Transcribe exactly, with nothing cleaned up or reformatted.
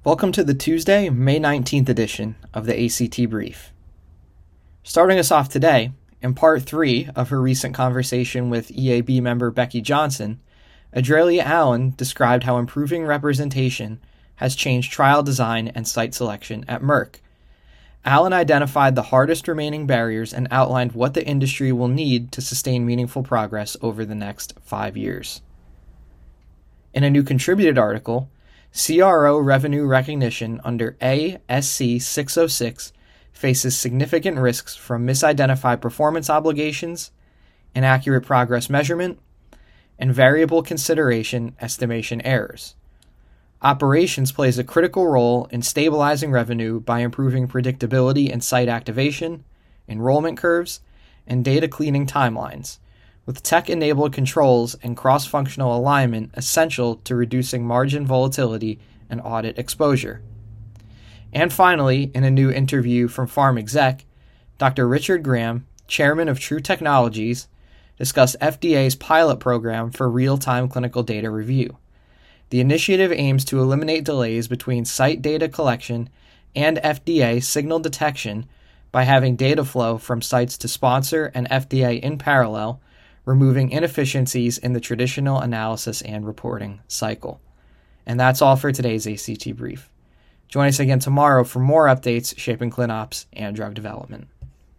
Welcome to the Tuesday, May nineteenth edition of the A C T Brief. Starting us off today, in part three of her recent conversation with E A B member Becky Johnson, Adrelia Allen described how improving representation has changed trial design and site selection at Merck. Allen identified the hardest remaining barriers and outlined what the industry will need to sustain meaningful progress over the next five years. In a new contributed article, C R O revenue recognition under A S C six oh six faces significant risks from misidentified performance obligations, inaccurate progress measurement, and variable consideration estimation errors. Operations plays a critical role in stabilizing revenue by improving predictability in site activation, enrollment curves, and data cleaning timelines, with tech-enabled controls and cross-functional alignment essential to reducing margin volatility and audit exposure. And finally, in a new interview from PharmExec, Doctor Richard Graham, chairman of True Technologies, discussed F D A's pilot program for real-time clinical data review. The initiative aims to eliminate delays between site data collection and F D A signal detection by having data flow from sites to sponsor and F D A in parallel, removing inefficiencies in the traditional analysis and reporting cycle. And that's all for today's A C T Brief. Join us again tomorrow for more updates shaping ClinOps and drug development.